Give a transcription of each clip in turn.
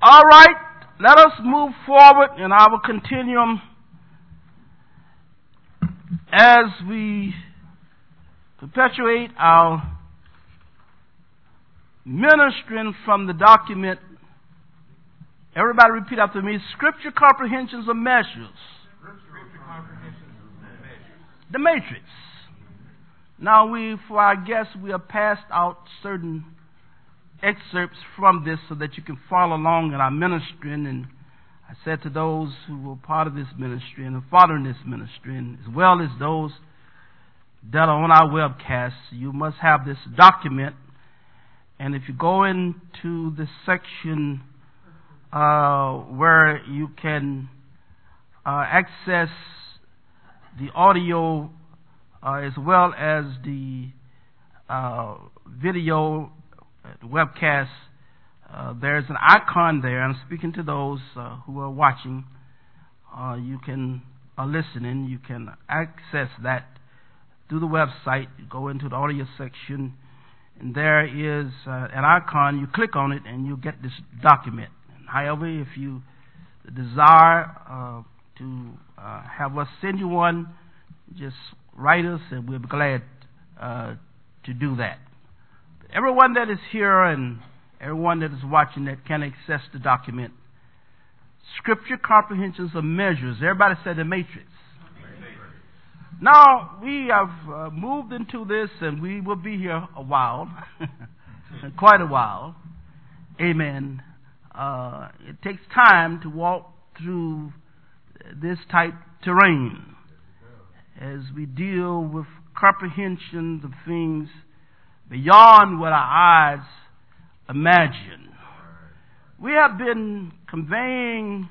All right, let us move forward in our continuum as we perpetuate our ministering from the document. Everybody repeat after me. Scripture comprehensions of measures. The matrix. Now for our guests, we have passed out certain excerpts from this so that you can follow along in our ministering. And I said to those who were part of this ministry and are following this ministry, and as well as those that are on our webcast, you must have this document. And if you go into the section where you can access the audio as well as the video webcast, there's an icon there. I'm speaking to those who are watching. You can are listening. You can access that through the website. You go into the audio section, and there is an icon. You click on it, and you get this document. However, if you desire to have us send you one, just write us, and we'll be glad to do that. Everyone that is here and everyone that is watching that can access the document, Scripture Comprehensions of Measures. Everybody said the matrix. Now, we have moved into this, and we will be here a while, quite a while. Amen. It takes time to walk through this type terrain as we deal with comprehensions of things beyond what our eyes imagine. We have been conveying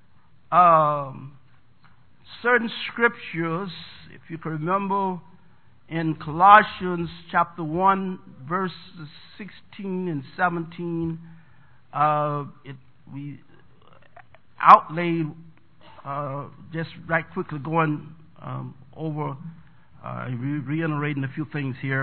certain scriptures. If you can remember in Colossians chapter 1, verses 16 and 17, we outlaid, just right quickly going over, reiterating a few things here.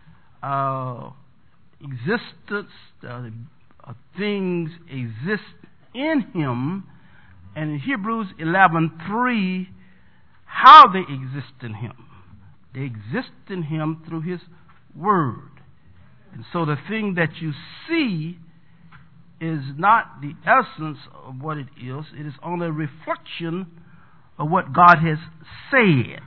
Existence, things exist in Him, and in Hebrews 11:3, how they exist in Him. They exist in Him through His Word. And so the thing that you see is not the essence of what it is. It is only a reflection of what God has said.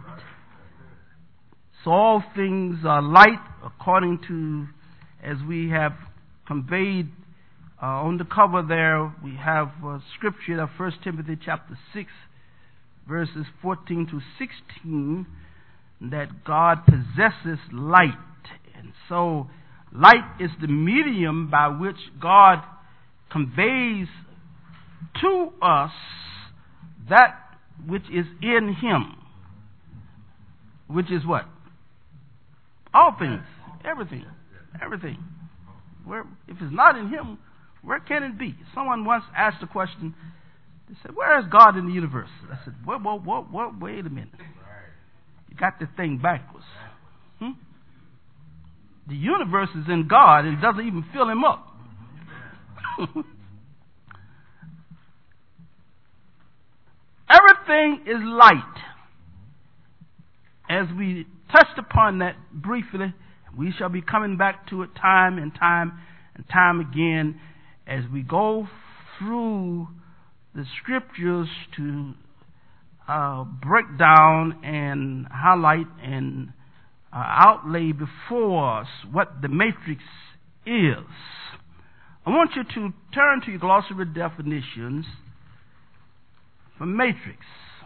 So all things are light according to, as we have conveyed on the cover there, we have scripture of 1 Timothy chapter 6, verses 14 to 16, that God possesses light. And so light is the medium by which God conveys to us that which is in Him. Which is what? All things. Everything. Everything. Where, if it's not in Him, where can it be? Someone once asked a question. They said, where is God in the universe? I said, wait a minute. You got the thing backwards. The universe is in God, and it doesn't even fill Him up. Everything is light. As we touched upon that briefly, we shall be coming back to it time and time and time again as we go through the scriptures to break down and highlight and outlay before us what the matrix is. I want you to turn to your glossary definitions for matrix.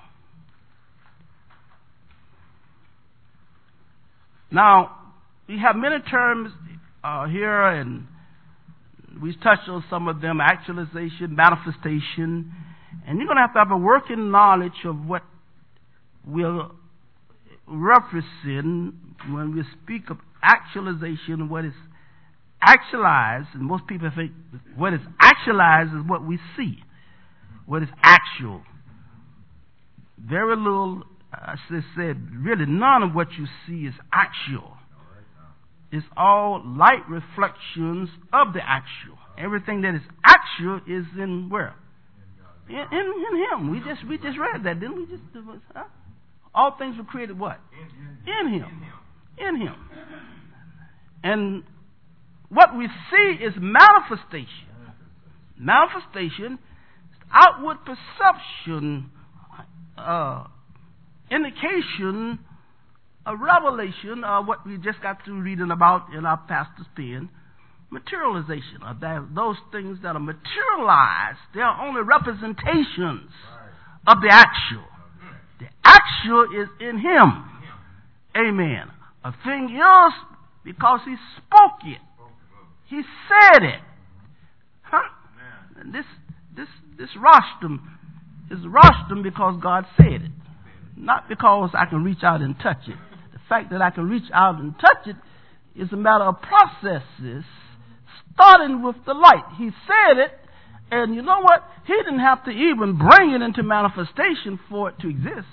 Now, we have many terms here, and we touched on some of them: actualization, manifestation, and you're going to have a working knowledge of what we're referencing when we speak of actualization, what is actualized. And most people think what is actualized is what we see, what is actual. Very little, I said, really none of what you see is actual. It's all light reflections of the actual. Everything that is actual is in where? In Him. We just read that, didn't we? Huh? All things were created what? In Him. In Him. And what we see is manifestation. Manifestation, outward perception, indication, a revelation of what we just got through reading about in our pastor's pen. Materialization of those things that are materialized. They are only representations of the actual. The actual is in Him. Amen. A thing is because He spoke it. He said it. Huh? And this rostrum is rostrum because God said it. Not because I can reach out and touch it. The fact that I can reach out and touch it is a matter of processes, starting with the light. He said it, and you know what? He didn't have to even bring it into manifestation for it to exist.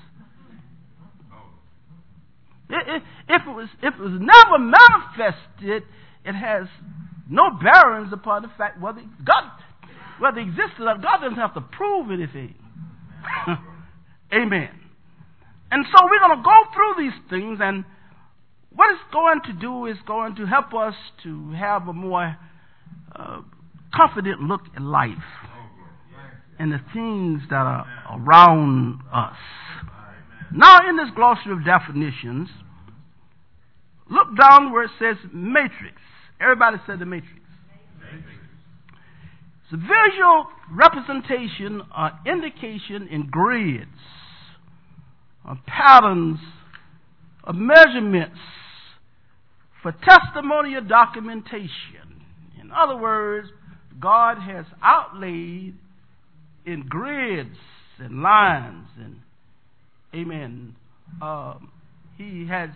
If it was never manifested, it has no bearings upon the fact whether it existed or God doesn't have to prove anything. Amen. And so we're going to go through these things, and what it's going to do is going to help us to have a more confident look at life and the things that are around us. Now, in this glossary of definitions, look down where it says matrix. Everybody said the matrix. It's a visual representation or indication in grids, of patterns, of measurements for testimonial documentation. In other words, God has outlaid in grids and lines and amen. He has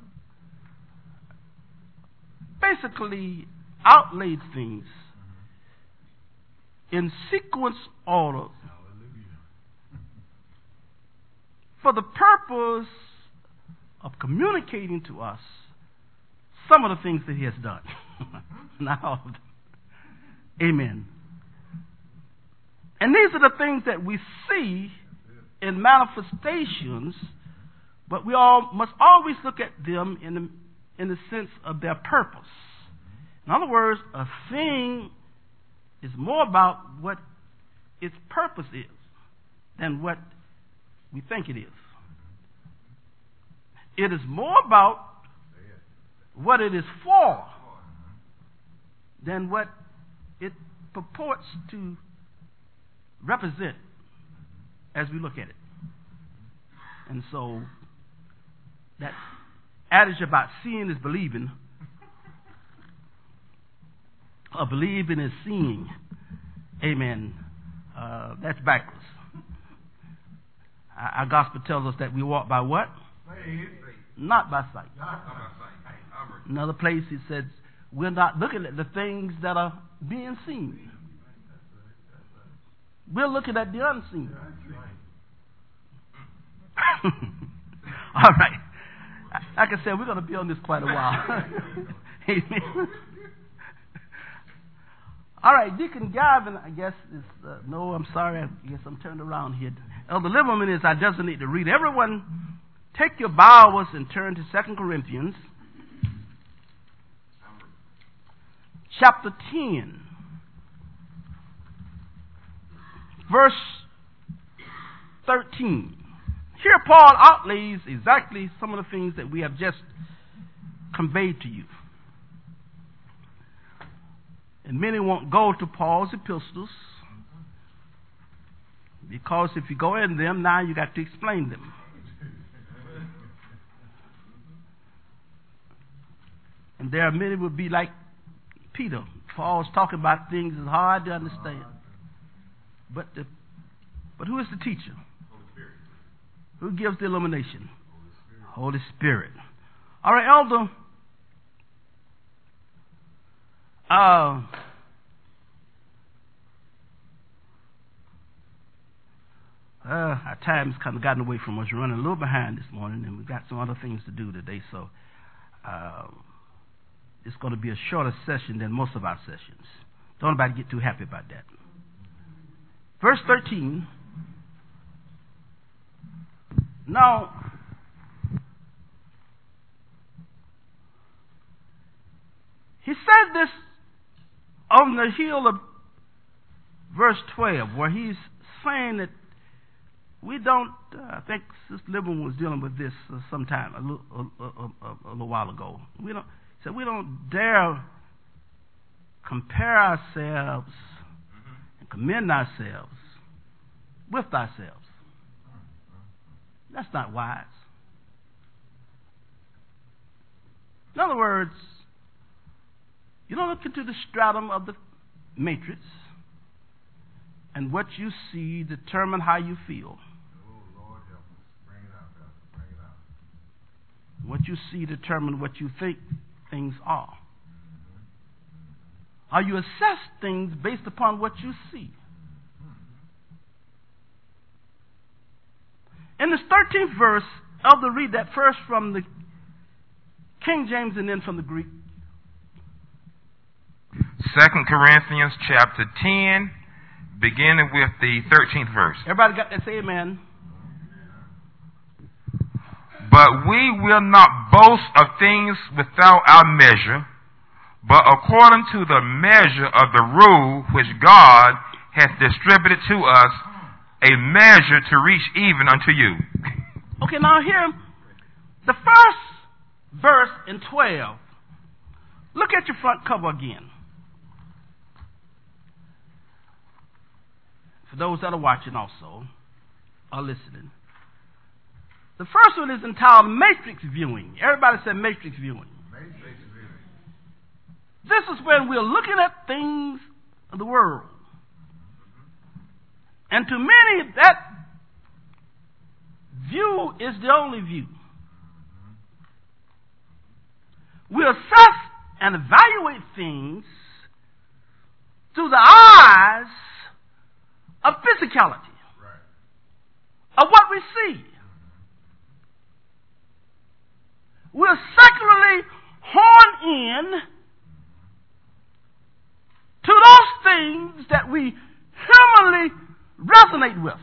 basically outlaid things in sequence order for the purpose of communicating to us some of the things that He has done. Not all of them. Amen. And these are the things that we see in manifestations, but we all must always look at them in the sense of their purpose. In other words, a thing is more about what its purpose is than what we think it is. It is more about what it is for than what it purports to represent as we look at it. And so that adage about seeing is believing, or believing is seeing, amen, that's backwards. Our gospel tells us that we walk by what? Faith. Not by sight. Another place it says we're not looking at the things that are being seen. We're looking at the unseen. All right. Like I said, we're going to be on this quite a while. Amen. All right, Deacon Gavin, I guess, is... no, I'm sorry. I guess I'm turned around here. Elder Liverman is... I just need to read. Everyone, take your Bibles and turn to 2 Corinthians. Chapter 10. Verse 13. Here Paul outlays exactly some of the things that we have just conveyed to you. And many won't go to Paul's epistles because if you go in them, now you got to explain them. And there are many who will be like Peter. Paul's talking about things that's hard to understand. But who is the teacher? Who gives the illumination? Holy Spirit. All right, Elder. Our time's kind of gotten away from us. We're running a little behind this morning, and we've got some other things to do today. So it's going to be a shorter session than most of our sessions. Don't nobody get too happy about that. Verse 13. Now, he said this on the heel of verse 12, where he's saying that we don't, I think Sister Liberman was dealing with this sometime, a little while ago. We don't dare compare ourselves and commend ourselves with ourselves. That's not wise. In other words, you don't look into the stratum of the matrix, and what you see determine how you feel. Lord, help us. Bring it out, Pastor. Bring it out. What you see determine what you think things are. Or you assess things based upon what you see. In this 13th verse, Elder, read that first from the King James and then from the Greek. 2 Corinthians chapter 10, beginning with the 13th verse. Everybody got that? Say amen. But we will not boast of things without our measure, but according to the measure of the rule which God hath distributed to us, a measure to reach even unto you. Okay, now here, the first verse in 12. Look at your front cover again. For those that are watching also, are listening. The first one is entitled Matrix Viewing. Everybody said Matrix Viewing. Matrix viewing. This is when we're looking at things of the world. And to many, that view is the only view. We assess and evaluate things through the eyes of physicality, Right. of what we see. We're secularly horned in to those things that we humanly resonate with.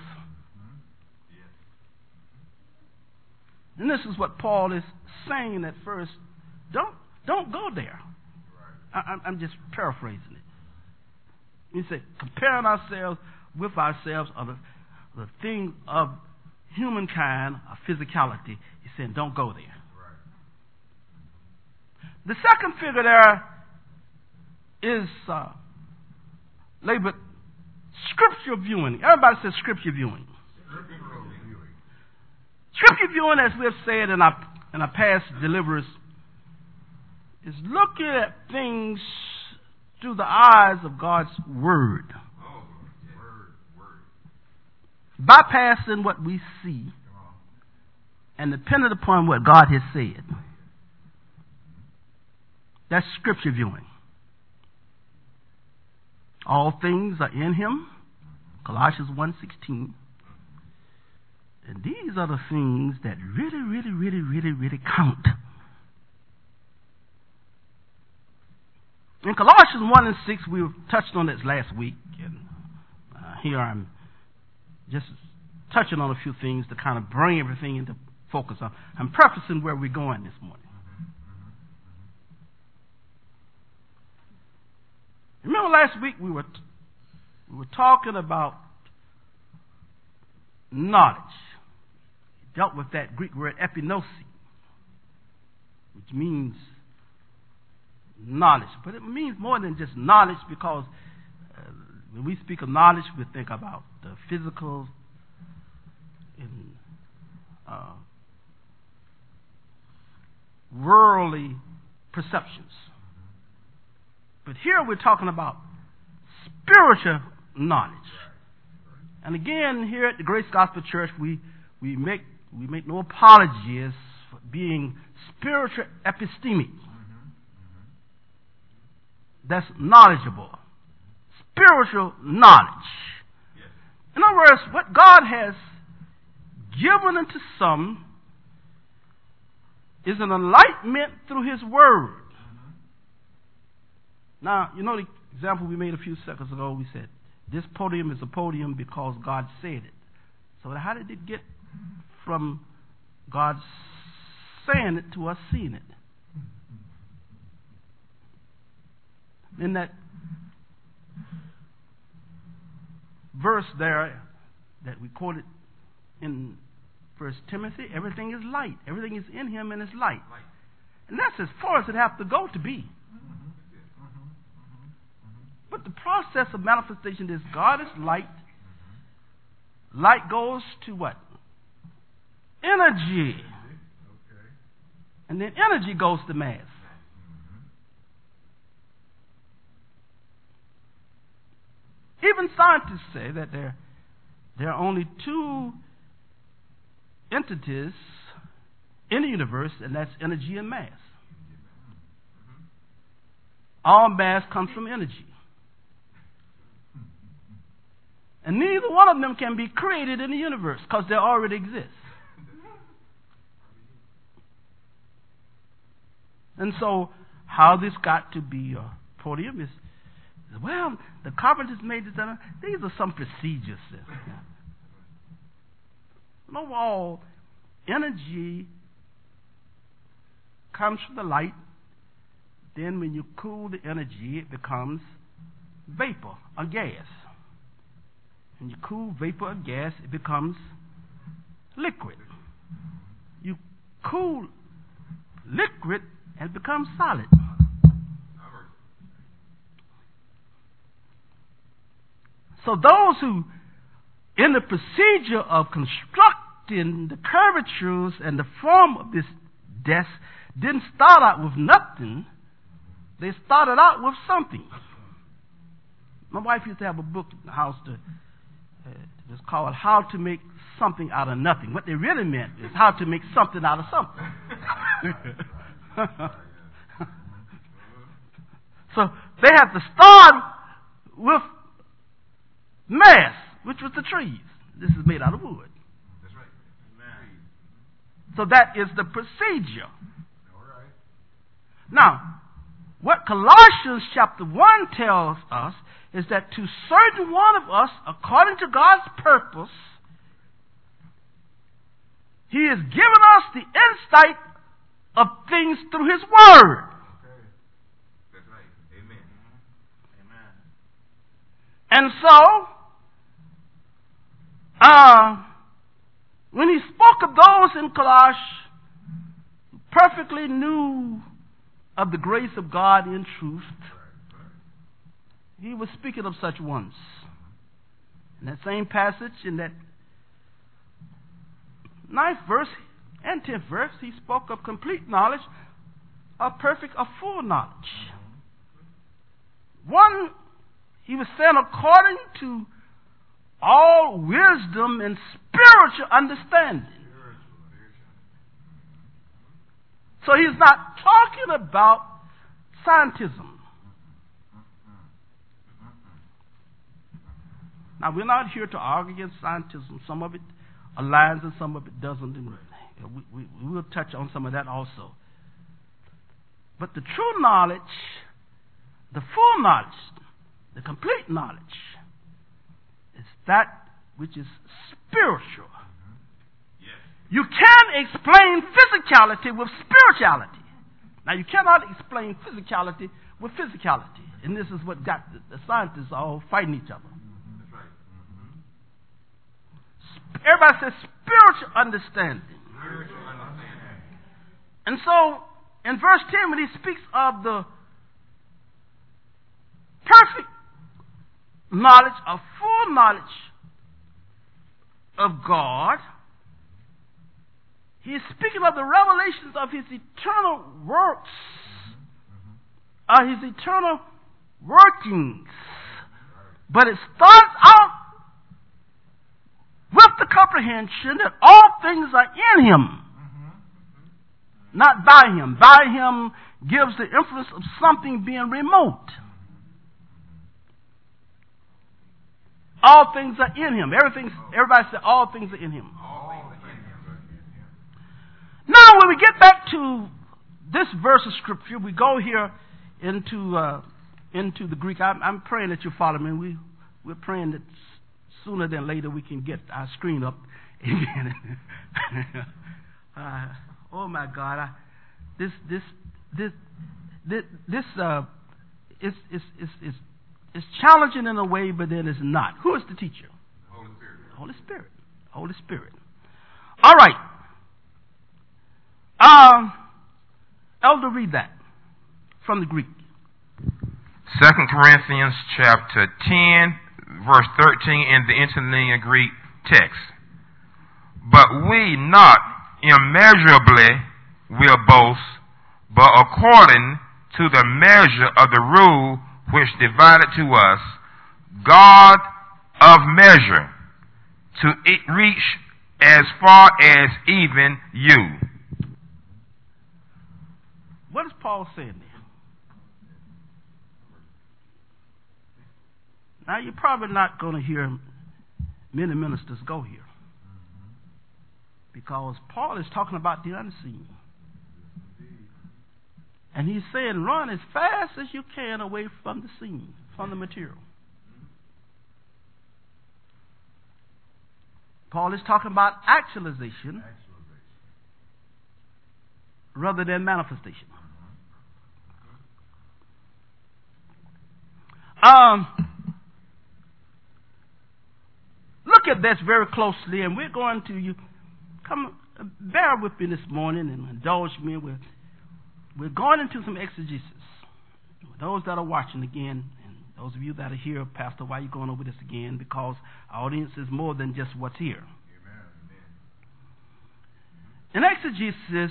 And this is what Paul is saying at first. Don't go there. I'm just paraphrasing it. He said, comparing ourselves with ourselves are the thing of humankind, of physicality. He's saying, don't go there. Right. The second figure there is labeled scripture viewing. Everybody says scripture viewing. Scriptural viewing. Scripture viewing, as we have said in our past deliverers, is looking at things through the eyes of God's Word. Oh, word. Bypassing what we see Come on. and dependent upon what God has said. That's scripture viewing. All things are in Him, Colossians 1:16. And these are the things that really count. In Colossians 1:6, we touched on this last week, and here I'm just touching on a few things to kind of bring everything into focus. I'm prefacing where we're going this morning. Remember last week we were talking about knowledge. We dealt with that Greek word epinosis, which means knowledge. But it means more than just knowledge, because when we speak of knowledge, we think about the physical and worldly perceptions. But here we're talking about spiritual knowledge. And again, here at the Grace Gospel Church, we make no apologies for being spiritual epistemic. That's knowledgeable. Spiritual knowledge. Yes. In other words, what God has given unto some is an enlightenment through His Word. Now, you know, the Example we made a few seconds ago, we said, this podium is a podium because God said it. So how did it get from God saying it to us seeing it? In that verse there that we quoted in 1 Timothy, everything is light. Everything is in him and is light. And that's as far as it has to go to be. But the process of manifestation is God is light. Light goes to what? Energy. And then energy goes to mass. Even scientists say that there are only two entities in the universe, and that's energy and mass. All mass comes from energy. And neither one of them can be created in the universe because they already exist. And so how this got to be a podium is, well, the carpenters made this. These are some procedures. Overall, energy comes from the light. Then when you cool the energy, it becomes vapor or gas. When you cool vapor or gas, it becomes liquid. You cool liquid and it becomes solid. So those who, in the procedure of constructing the curvatures and the form of this desk, didn't start out with nothing. They started out with something. My wife used to have a book in the house that was called How to Make Something Out of Nothing. What they really meant is how to make something out of something. So they had to start with mass, which was the trees. This is made out of wood. That's right. Amen. So that is the procedure. All right. Now, what Colossians chapter 1 tells us is that to certain one of us, according to God's purpose, He has given us the insight of things through His Word. Okay. That's right. Amen. Amen. And so, when he spoke of those in Colossians who perfectly knew of the grace of God in truth, he was speaking of such ones. In that same passage, in that 9th verse and 10th verse, he spoke of complete knowledge, of perfect, of full knowledge. One, he was saying according to all wisdom and spiritual understanding. So he's not talking about scientism. Now, we're not here to argue against scientism. Some of it aligns and some of it doesn't. We will touch on some of that also. But the true knowledge, the full knowledge, the complete knowledge, is that which is spiritual. Yes. You can explain physicality with spirituality. Now, you cannot explain physicality with physicality. And this is what got the scientists all fighting each other. That's right. Everybody says spiritual understanding. Spiritual understanding. And so, in verse 10, when he speaks of the perfect knowledge, of full knowledge of God, he is speaking of the revelations of his eternal works, his eternal workings. But it starts out with the comprehension that all things are in him, not by him. By him gives the influence of something being remote. All things are in him. Everybody said all things are in him. Now, when we get back to this verse of Scripture, we go here into into the Greek, I'm praying that you follow me. We're praying that sooner than later we can get our screen up. Amen. Oh my God! This is challenging in a way, but then it's not. Who is the teacher? Holy Spirit. Holy Spirit. Holy Spirit. All right. Elder, read that from the Greek. 2 Corinthians chapter 10, verse 13 in the interlinear Greek text. But we not immeasurably will boast, but according to the measure of the rule which divided to us, God of measure, to reach as far as even you. What is Paul saying there? Now, you're probably not going to hear many ministers go here, because Paul is talking about the unseen. And he's saying, run as fast as you can away from the scene, from the material. Paul is talking about actualization rather than manifestation. Look at this very closely, and we're going to bear with me this morning and indulge me. We're going into some exegesis. Those that are watching again, and those of you that are here, Pastor, why are you going over this again? Because our audience is more than just what's here. Amen. In exegesis,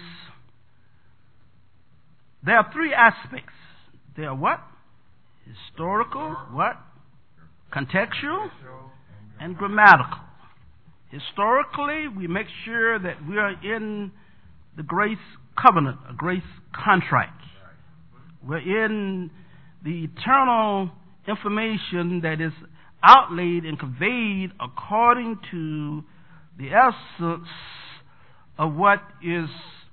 there are three aspects. They are what? Historical, what? Contextual, and grammatical. Historically, we make sure that we are in the grace covenant, a grace contract. We're in the eternal information that is outlaid and conveyed according to the essence of what is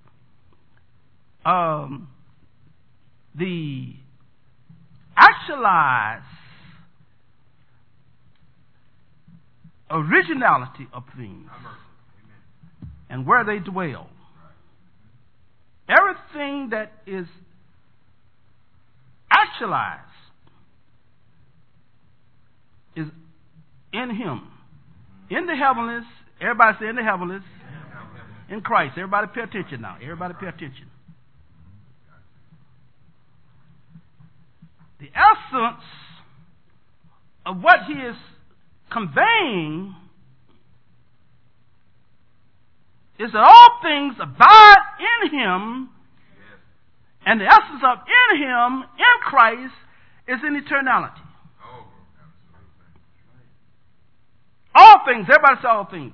the actualized originality of things and where they dwell. Everything that is actualized is in Him. In the heavenlies, everybody say in the heavenlies, in Christ. Everybody pay attention now. Everybody pay attention. The essence of what He is conveying is that all things abide in Him, and the essence of in Him, in Christ, is in eternality. All things, everybody say all things.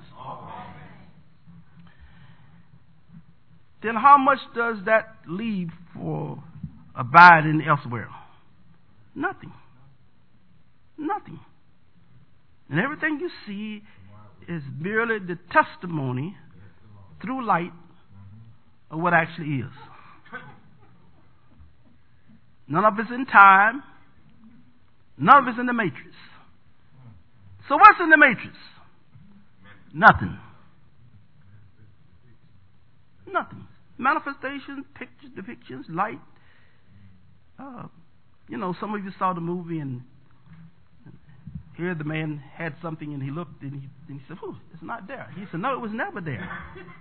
Then how much does that leave for abiding elsewhere? Nothing. Nothing. And everything you see is merely the testimony through light of what actually is. None of it's in time. None of it's in the matrix. So what's in the matrix? Nothing. Nothing. Manifestations, pictures, depictions, light. Some of you saw the movie, and here the man had something, and he looked, and he said, it's not there. He said, no, it was never there.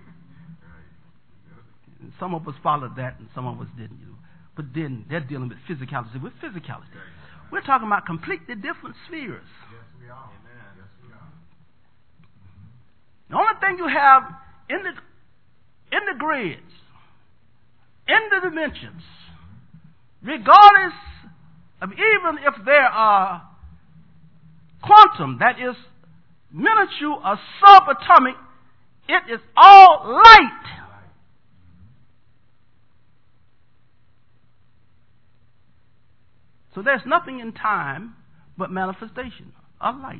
And some of us followed that, and some of us didn't. But then they're dealing with physicality. With physicality, we're talking about completely different spheres. Yes, we are. Amen. Yes, we are. The only thing you have in the grids, in the dimensions, regardless of even if there are quantum, that is miniature or subatomic, it is all light. So there's nothing in time but manifestation of light.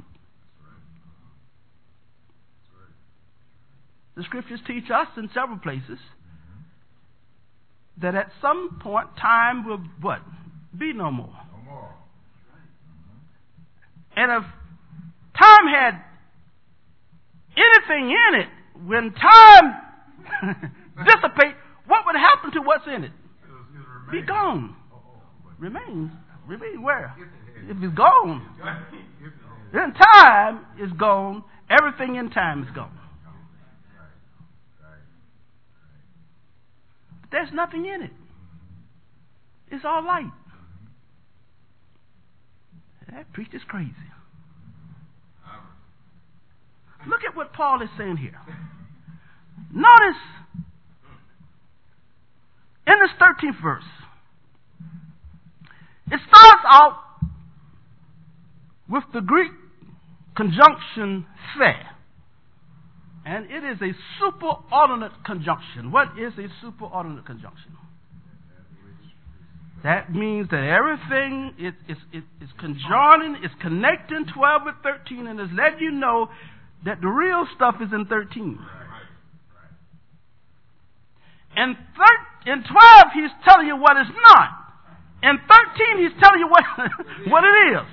The scriptures teach us in several places that at some point time will what? Be no more. No more. And if time had anything in it, when time dissipate, what would happen to what's in it? Be gone. Remain. Remain where? If it's gone. Then time is gone. Everything in time is gone. But there's nothing in it. It's all light. That preach is crazy. Look at what Paul is saying here. Notice in this 13th verse, it starts out with the Greek conjunction "the," and it is a superordinate conjunction. What is a superordinate conjunction? That means that everything is conjoining, is connecting 12 with 13, and is letting you know that the real stuff is in 13. In 12, he's telling you what is not. In 13, he's telling you what it is.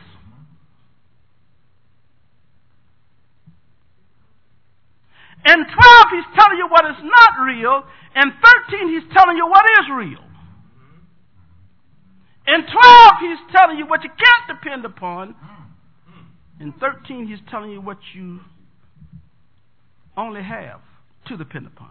In 12, he's telling you what is not real. In 13, he's telling you what is real. In 12, he's telling you what you can't depend upon. In 13, he's telling you what you only have to depend upon.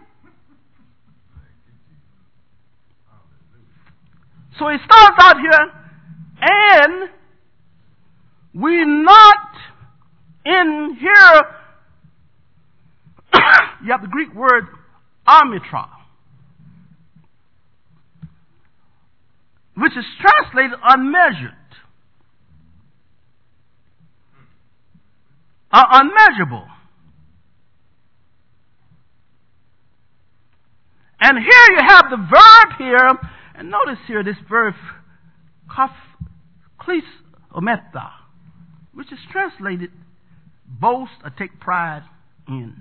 So he starts out here, and we not in here, you have the Greek word amitra, which is translated unmeasured, unmeasurable. And here you have the verb here, and notice here this verb, klisometa, which is translated boast or take pride in.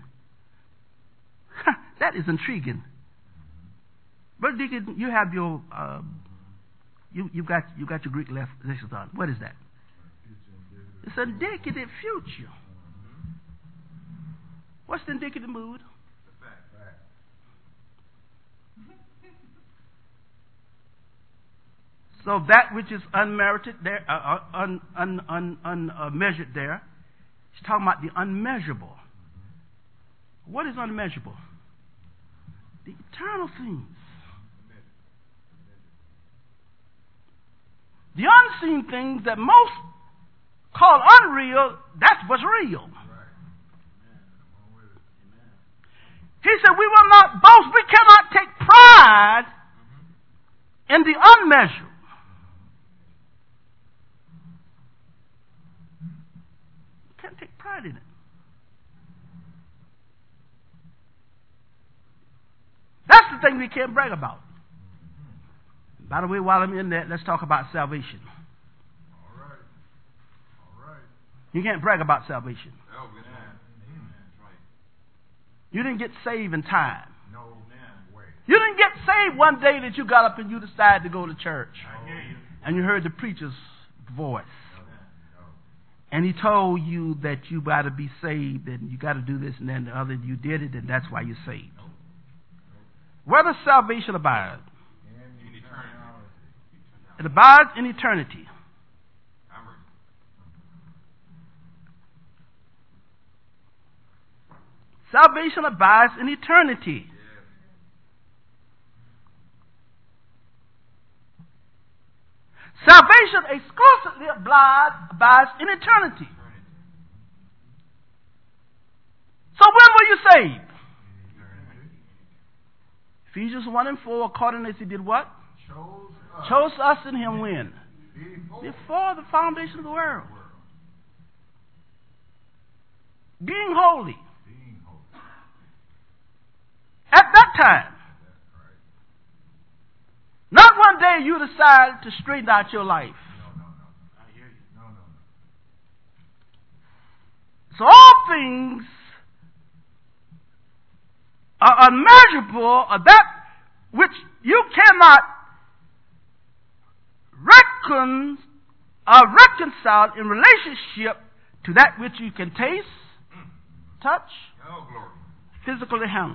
That is intriguing. Brother Deacon, you have your you got your Greek lexicon. What is that? It's indicative future. What's the indicative mood? So that which is unmerited there, unmeasured there, he's talking about the unmeasurable. What is unmeasurable? The eternal things. The unseen things that most call unreal, that's what's real. He said we will not boast, we cannot take pride in the unmeasured. Can't take pride in it. That's the thing we can't brag about. By the way, while I'm in there, let's talk about salvation. All right. You can't brag about salvation. Oh, good man. That's right. You didn't get saved in time. No way. You didn't get saved one day that you got up and you decided to go to church. I hear you. And you heard the preacher's voice. No. And he told you that you got to be saved and you got to do this and then the other. You did it and that's why you're saved. Where does salvation abide? In eternity. It abides in eternity. Salvation abides in eternity. Salvation exclusively abides in eternity. So when were you saved? Ephesians 1:4, according as he did what? Chose us in him when? Before the foundation of the world. Being holy. At that time. Not one day you decide to straighten out your life. No. I hear you. No. So all things are unmeasurable, or that which you cannot reckon are reconciled in relationship to that which you can taste, touch, Oh, glory. physically handle.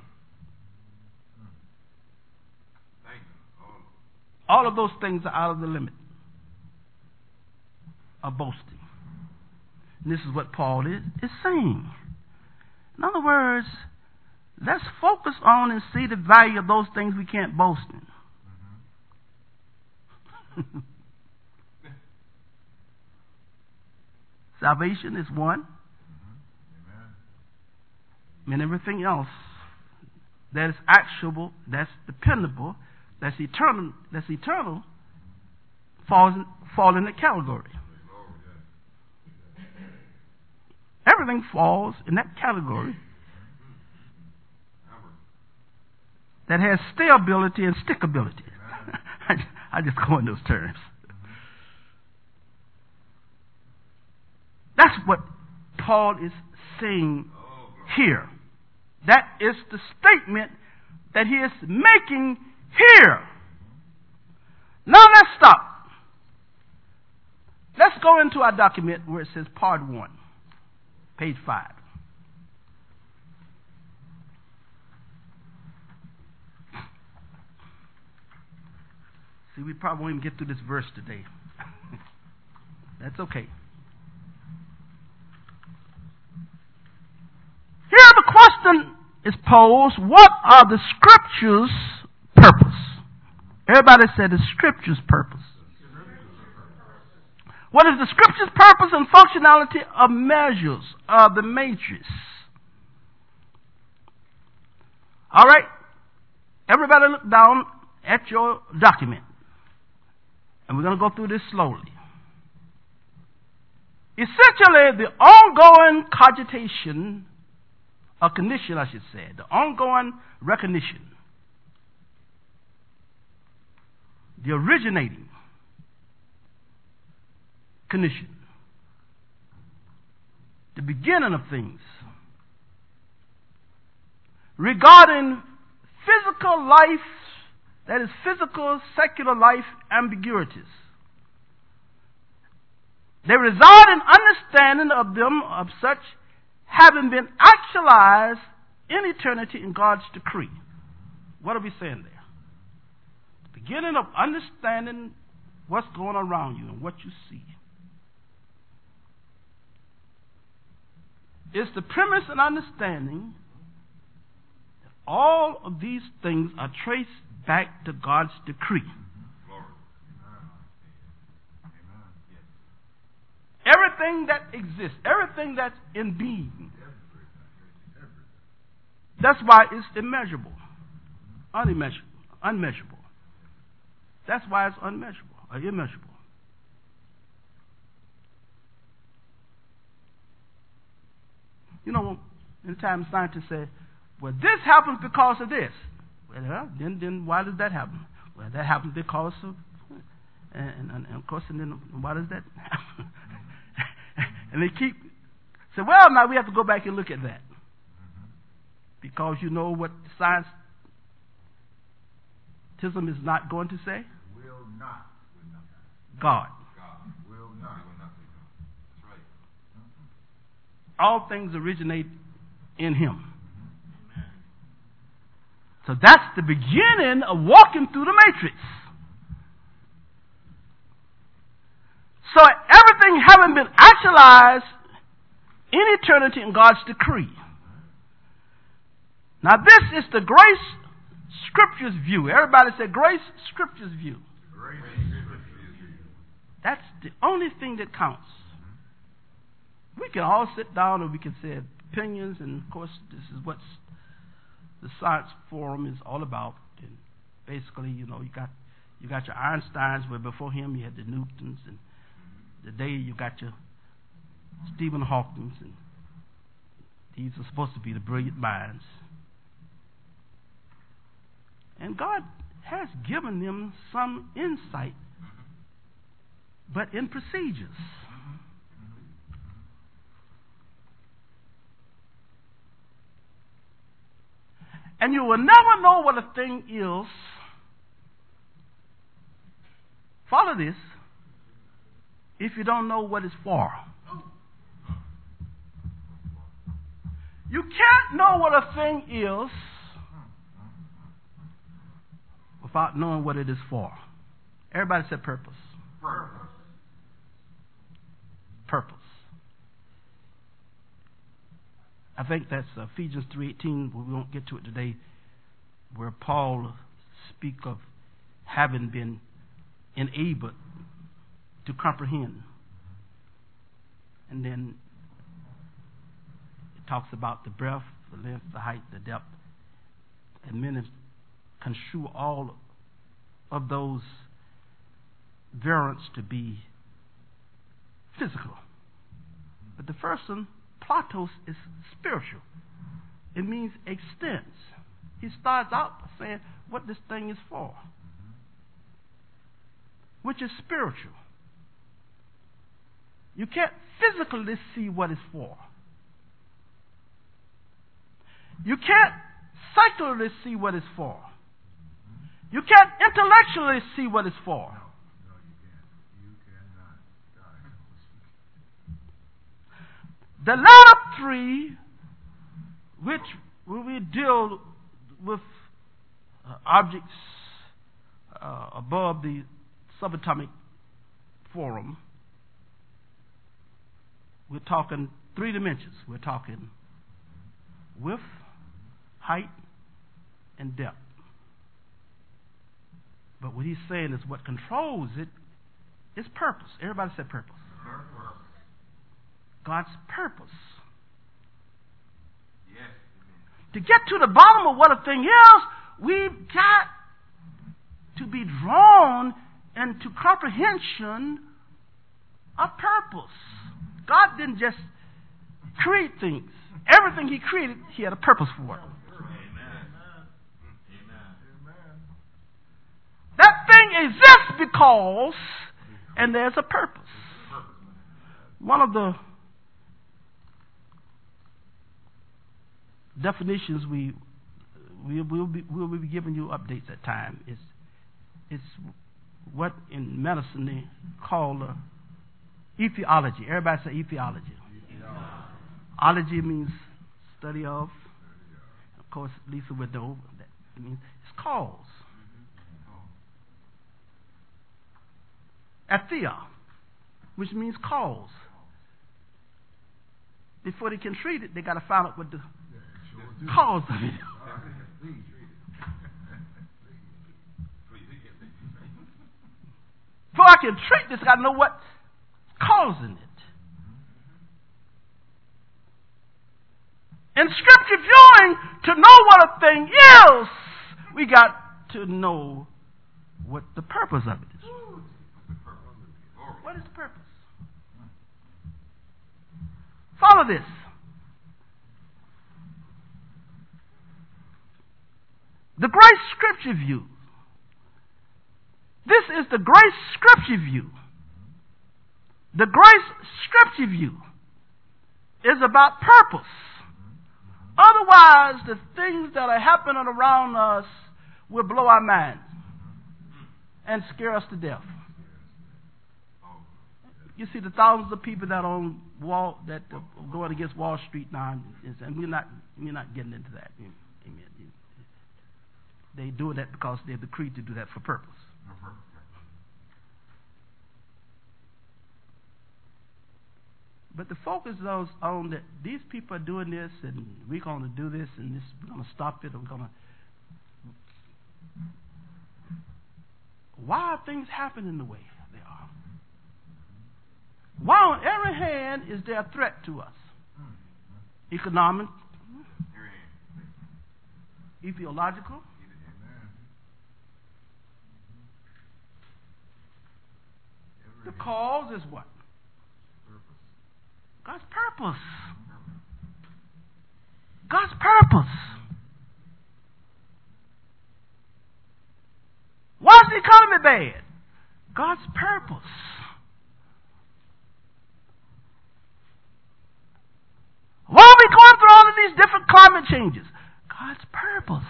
Thank you. Oh, All of those things are out of the limit of boasting. And this is what Paul is saying. In other words, let's focus on and see the value of those things we can't boast in. Salvation is one. And everything else that is actionable, that's dependable, that's eternal, fall in that category. Everything falls in that category that has stability and stickability. I just go in those terms. That's what Paul is saying here. That is the statement that he is making here. Now let's stop. Let's go into our document where it says part 1, page 5. See, we probably won't even get through this verse today. That's okay. Here the question is posed, what are the Scripture's purpose? Everybody said the Scripture's purpose. What is the Scripture's purpose and functionality of measures of the matrix? All right. Everybody look down at your document. And we're going to go through this slowly. Essentially, the ongoing cogitation, a condition, I should say, the ongoing recognition, the originating condition, the beginning of things, regarding physical life, that is physical, secular life ambiguities. They reside in understanding of them, of such having been actualized in eternity in God's decree. What are we saying there? The beginning of understanding what's going on around you and what you see. It's the premise and understanding that all of these things are traced back to God's decree. Everything that exists, everything that's in being. That's why it's immeasurable, unmeasurable. That's why it's unmeasurable or immeasurable. You know, in time scientists say, well, this happens because of this. Well, then why does that happen? Well, that happens because of, and of course, and then why does that happen? And they keep say, well, now we have to go back and look at that. Because you know what scientism is not going to say? Will not. God. Will not. that's right. All things originate in Him. So that's the beginning of walking through the matrix. So everything having been actualized in eternity in God's decree. Now this is the grace Scripture's view. Everybody say grace Scripture's view. That's the only thing that counts. We can all sit down and we can say opinions, and of course this is what the science forum is all about. And basically, you know, you got your Einsteins, where before him you had the Newtons, and today you got your Stephen Hawkins, and these are supposed to be the brilliant minds. And God has given them some insight, but in procedures. And you will never know what a thing is. Follow this. if you don't know what it's for. You can't know what a thing is without knowing what it is for. Everybody said purpose. Purpose. I think that's Ephesians 3:18, but we won't get to it today, where Paul speaks of having been enabled to comprehend. And then it talks about the breadth, the length, the height, the depth. And men construe all of those variants to be physical. But the first one, Platos, is spiritual. It means extents. He starts out by saying what this thing is for, which is spiritual. You can't physically see what it's for. You can't psychically see what it's for. You can't intellectually see what it's for. No, you cannot. The latter three, which when we deal with objects above the subatomic forum, we're talking three dimensions. We're talking width, height, and depth. But what he's saying is what controls it is purpose. Everybody said purpose. God's purpose. Yes. To get to the bottom of what a thing is, we've got to be drawn into comprehension of purpose. God didn't just create things. Everything he created, he had a purpose for it. That thing exists because, and there's a purpose. One of the definitions we'll be giving you updates at time is what in medicine they call etiology. Everybody say etiology. Ology means study of. Of course, Lisa would know that it means it's cause. Athea, which means cause. Before they can treat it, they got to find out what the cause of it. Before I can treat this, I got to know what's causing it. In scripture viewing, to know what a thing is, we got to know what the purpose of it is. What is the purpose? Follow this. The grace scripture view. This is the grace scripture view. The grace scripture view is about purpose. Otherwise, the things that are happening around us will blow our minds and scare us to death. You see the thousands of people that are on wall that are going against Wall Street now, and we're not getting into that. Amen. They do that because they're decreed to do that for purpose. But the focus is on that these people are doing this, and we're going to do this, and we're going to stop it, and we're going to. Why are things happening the way they are? Why on every hand is there a threat to us? Economic, etiological. The cause is what? God's purpose. God's purpose. Why is the economy bad? God's purpose. Why are we going through all of these different climate changes? God's purpose.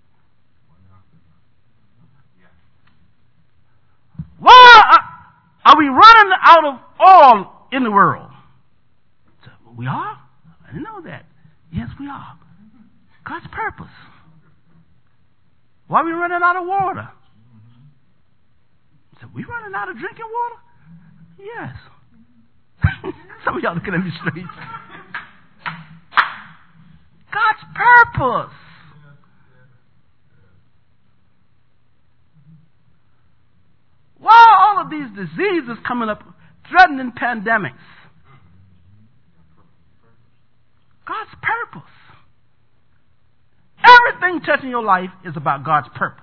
Why are Are we running out of oil in the world? So, we are? I didn't know that. Yes, we are. God's purpose. Why are we running out of water? So, we running out of drinking water? Yes. Some of y'all looking at me straight. God's purpose. Why are all of these diseases coming up, threatening pandemics? God's purpose. Everything touching your life is about God's purpose.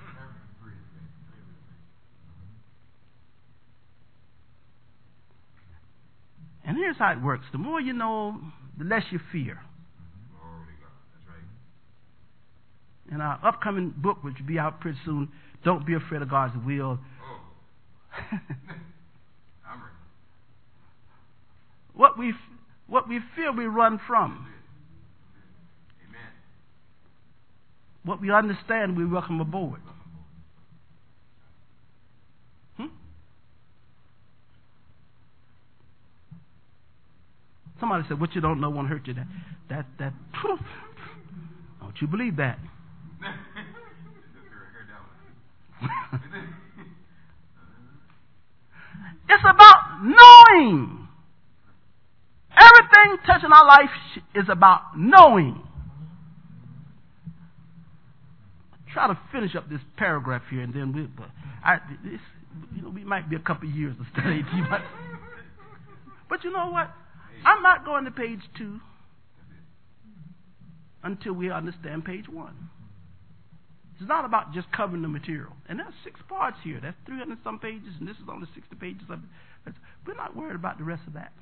And here's how it works. The more you know, the less you fear. In our upcoming book, which will be out pretty soon, Don't Be Afraid of God's Will. What we fear, we run from. Amen. What we understand, we welcome aboard. Somebody said, "What you don't know won't hurt you." That. Don't you believe that? It's about knowing. Everything touching our life is about knowing. Try to finish up this paragraph here, and then we might be a couple of years to study. But you know what? I'm not going to page 2 until we understand page 1. It's not about just covering the material. And there's 6 parts here. That's 300 some pages, and this is only 60 pages of it. We're not worried about the rest of that.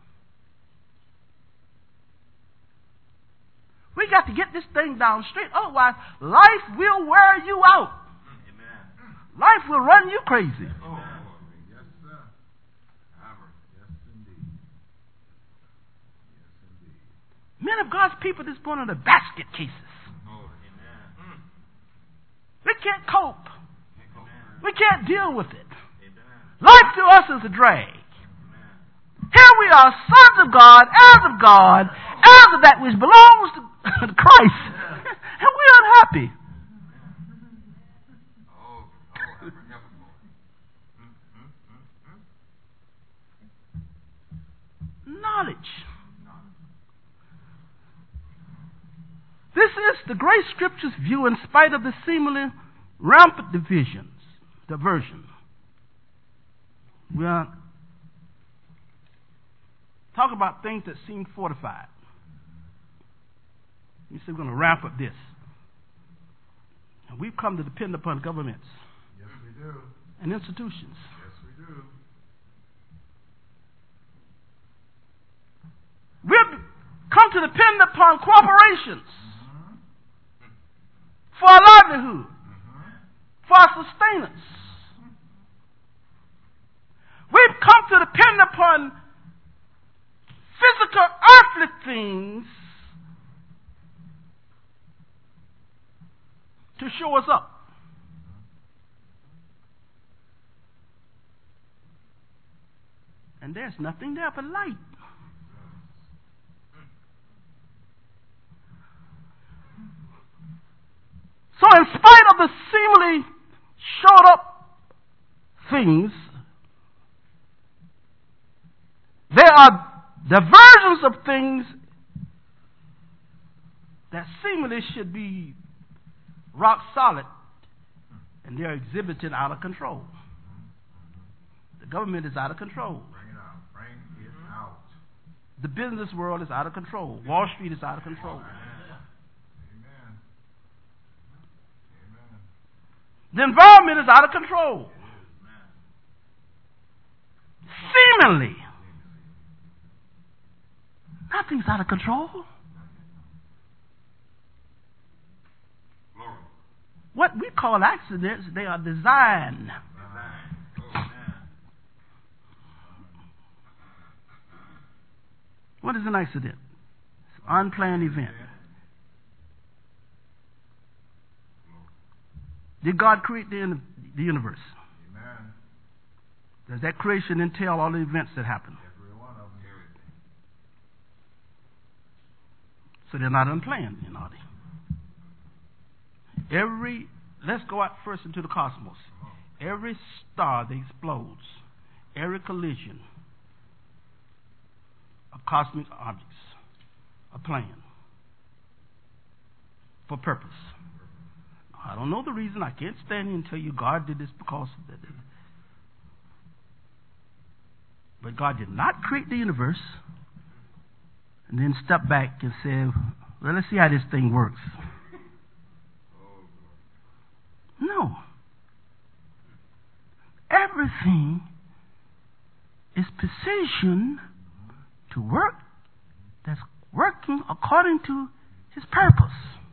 We got to get this thing down straight. Otherwise, life will wear you out. Amen. Life will run you crazy. Oh, yes, sir. Yes, indeed. Yes, indeed. Many of God's people this morning are basket cases. Amen. We can't cope. Amen. We can't deal with it. Amen. Life to us is a drag. Here we are, sons of God, heirs of God, heirs of that which belongs to Christ. And we're unhappy. Knowledge. This is the great scripture's view in spite of the seemingly rampant diversion. We are talk about things that seem fortified. You say we're going to wrap up this. And we've come to depend upon governments. Yes, we do. And institutions. Yes, we do. We've come to depend upon corporations for our livelihood, for our sustenance. We've come to depend upon physical, earthly things to show us up. And there's nothing there but light. So in spite of the seemingly showed up things, there are diversions of things that seemingly should be rock solid, and they're exhibited out of control. The government is out of control. Bring it out. Bring it out. The business world is out of control. Wall Street is out of control. Amen. Amen. The environment is out of control. Seemingly. Nothing's out of control. What we call accidents, they are designed. What is an accident? It's an unplanned event. Did God create the universe? Amen. Does that creation entail all the events that happen? Every one of them. So they're not unplanned, are they? Let's go out first into the cosmos. Every star that explodes, every collision of cosmic objects, a plan for purpose. I don't know the reason. I can't stand here and tell you God did this because of that. But God did not create the universe and then step back and say, well, let's see how this thing works. No. Everything is positioned to work that's working according to His purpose.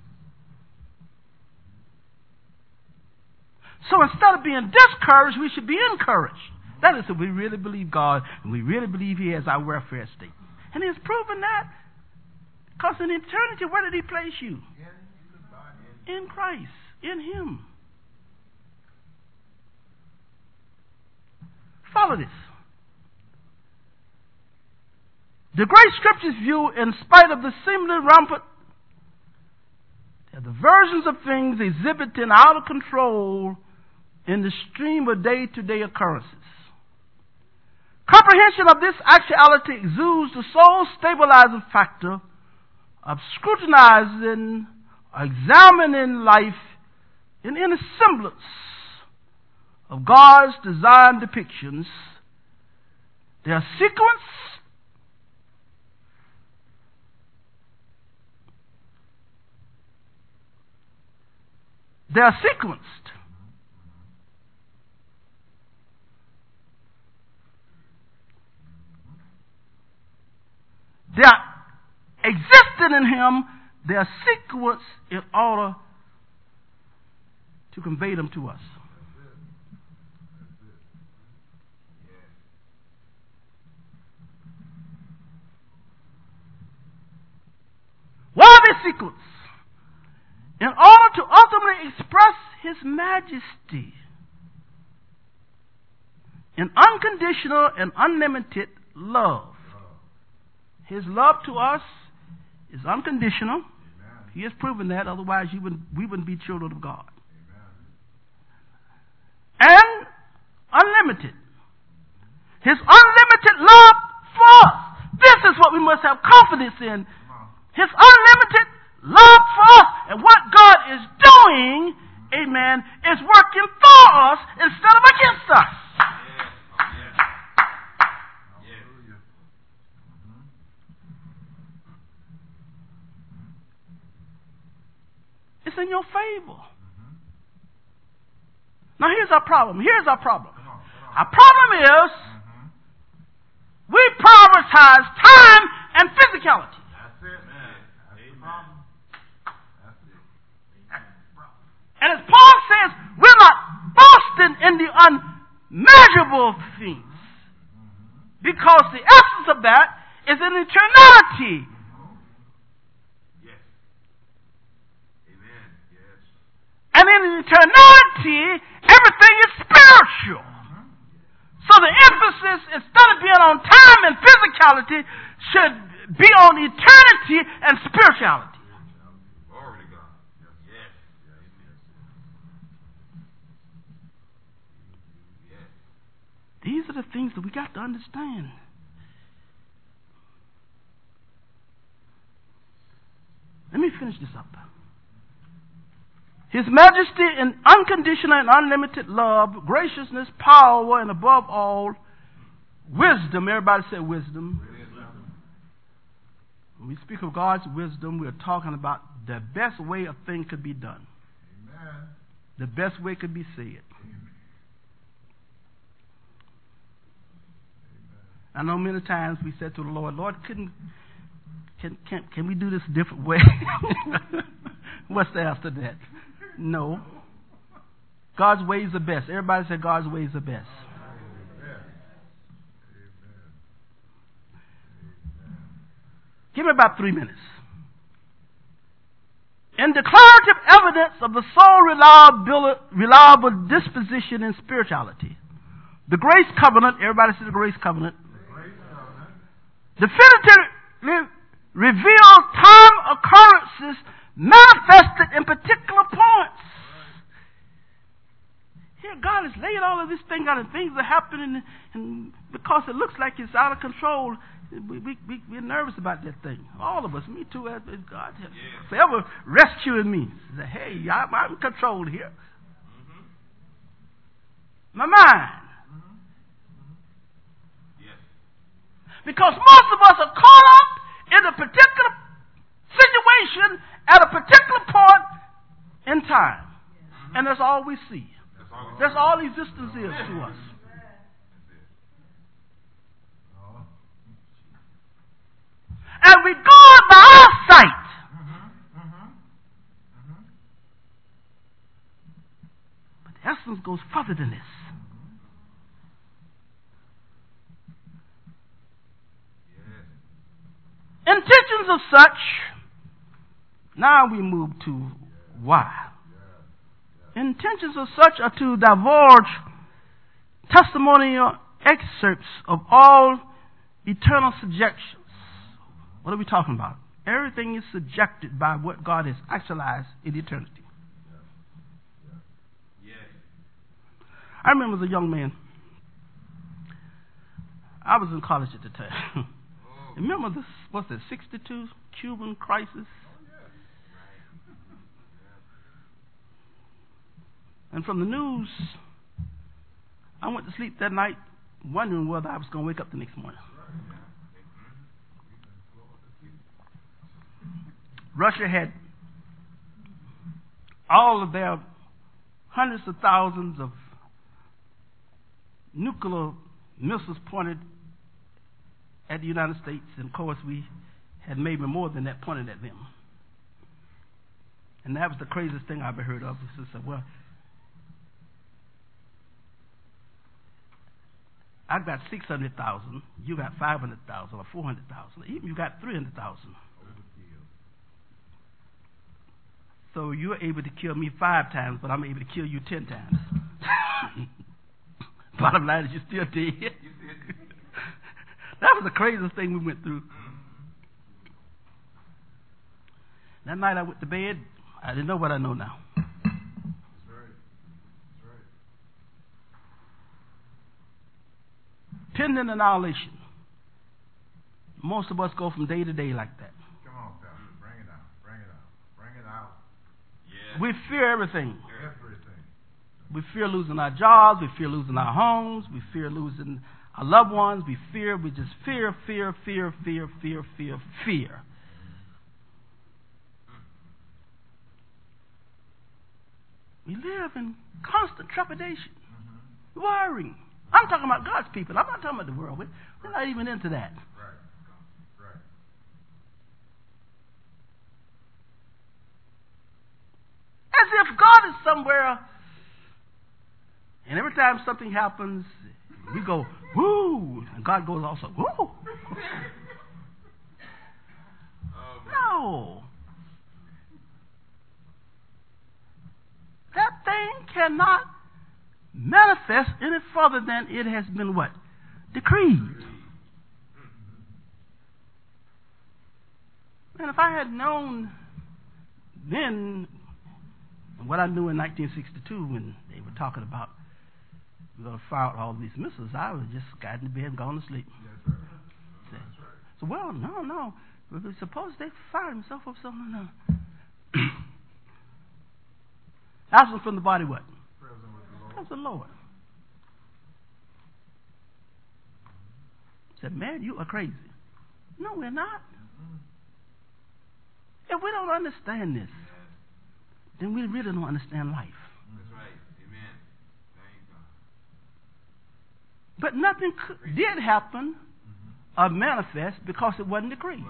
So instead of being discouraged, we should be encouraged. That is if we really believe God and we really believe He has our welfare state. And He has proven that. Because in eternity, where did He place you? In Christ. In Him. Follow this. The great scriptures view, in spite of the seemingly rampant, the versions of things exhibiting out of control in the stream of day-to-day occurrences. Comprehension of this actuality exudes the sole stabilizing factor of scrutinizing, examining life in a semblance of God's design depictions. They are sequenced They are existing in Him. They are sequenced in order to convey them to us. Why are they sequenced? In order to ultimately express His majesty in unconditional and unlimited love. His love to us is unconditional. Amen. He has proven that, otherwise we wouldn't be children of God. Amen. And unlimited. His unlimited love for us. This is what we must have confidence in. His unlimited love for us. And what God is doing, amen, is working for us instead of against us. It's in your favor. Now here's our problem. Our problem is we prioritize time and physicality. That's it, man. That's the problem. That's it. And as Paul says, we're not boasting in the unmeasurable things. Because the essence of that is in eternity. And in eternity, everything is spiritual. So the emphasis, instead of being on time and physicality, should be on eternity and spirituality. Glory to God. Yes. These are the things that we got to understand. Let me finish this up. His majesty in unconditional and unlimited love, graciousness, power, and above all, wisdom. Everybody say wisdom. When we speak of God's wisdom, we're talking about the best way a thing could be done. Amen. The best way could be said. I know many times we said to the Lord, can we do this a different way? What's the after that? No. God's ways are best. Everybody say God's ways are best. Give me about 3 minutes. In declarative evidence of the sole reliable disposition in spirituality, The grace covenant, everybody see the grace covenant, Grace covenant. definitively reveals time occurrences manifested in particular points. Here God is laying all of this thing out and things are happening, and because it looks like it's out of control, we're nervous about that thing. All of us, me too, as God forever rescuing me. Say, hey, I'm in control here. My mind. Because most of us are caught up in a particular situation at a particular point in time. And that's all we see. That's all existence is to us. And we go by our sight. But the essence goes further than this. Intentions of such, now we move to why. Intentions of such are to divulge testimonial excerpts of all eternal subjections. What are we talking about? Everything is subjected by what God has actualized in eternity. I remember as a young man, I was in college at the time. Remember this, what's it, 62 Cuban crisis? And from the news, I went to sleep that night wondering whether I was going to wake up the next morning. Russia had all of their hundreds of thousands of nuclear missiles pointed at the United States, and of course we had maybe more than that pointed at them. And that was the craziest thing I've ever heard of. It's just, well, I've got 600,000, you got 500,000 or 400,000, even you got 300,000. So you're able to kill me 5 times, but I'm able to kill you 10 times. Bottom line is you're still dead. That was the craziest thing we went through. That night I went to bed, I didn't know what I know now. That's right. That's right. Pending annihilation. Most of us go from day to day like that. Come on, Pastor. Bring it out. Bring it out. Bring it out. We fear everything. Everything. We fear losing our jobs. We fear losing our homes. We fear losing our loved ones. We just fear. We live in constant trepidation, worrying. I'm talking about God's people. I'm not talking about the world. We're not even into that. Right. Right. As if God is somewhere, and every time something happens, we go, woo, and God goes also, woo. No. That thing cannot manifest any further than it has been what? Decreed. And if I had known then what I knew in 1962 when they were talking about we're going to fire out all these missiles, I would have just gotten to bed and gone to sleep. Yes, sir. So, well, no. Suppose they fired themselves up something. No. Absent from the body what? Present the Lord. Said, man, you are crazy. No, we're not. If we don't understand this, then we really don't understand life. That's right. Amen. Thank God. But nothing did happen or manifest because it wasn't decreed.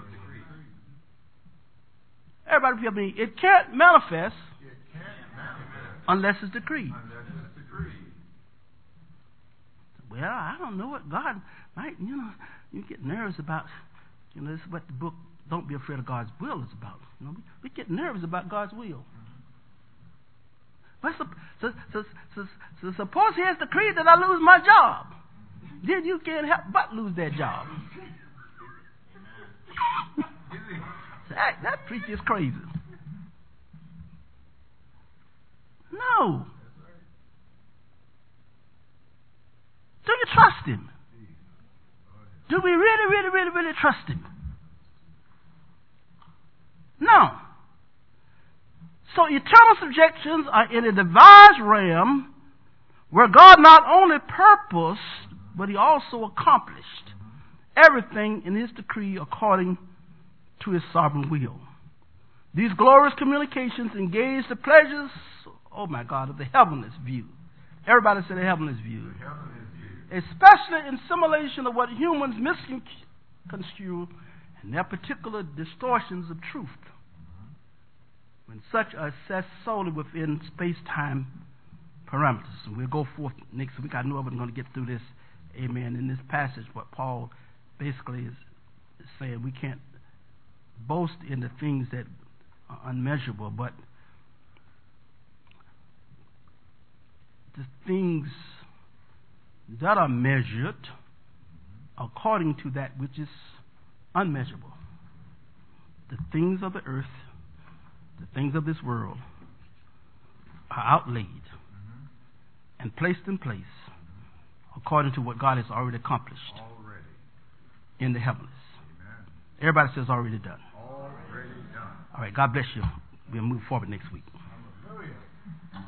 Everybody feel me? It can't manifest unless it's decreed. Well, I don't know what God might, you get nervous about, this is what the book Don't Be Afraid of God's Will is about. We get nervous about God's will. But suppose he has decreed that I lose my job. Then you can't help but lose that job. That preacher is crazy. No. Do you trust him? Do we really trust him? No. So eternal subjections are in a devised realm where God not only purposed, but he also accomplished everything in his decree according to his sovereign will. These glorious communications engage the pleasures, oh my God, of the heavenliest view. Everybody say the heavenliest view. Especially in simulation of what humans misconstrue and their particular distortions of truth, when such are assessed solely within space-time parameters. And we'll go forth next week. I know I'm going to get through this, amen, in this passage, what Paul basically is saying. We can't boast in the things that are unmeasurable, but the things that are measured according to that which is unmeasurable. The things of the earth, the things of this world are outlaid and placed in place according to what God has already accomplished in the heavens. Amen. Everybody says already done. Already done. All right, God bless you. We'll move forward next week. Hallelujah.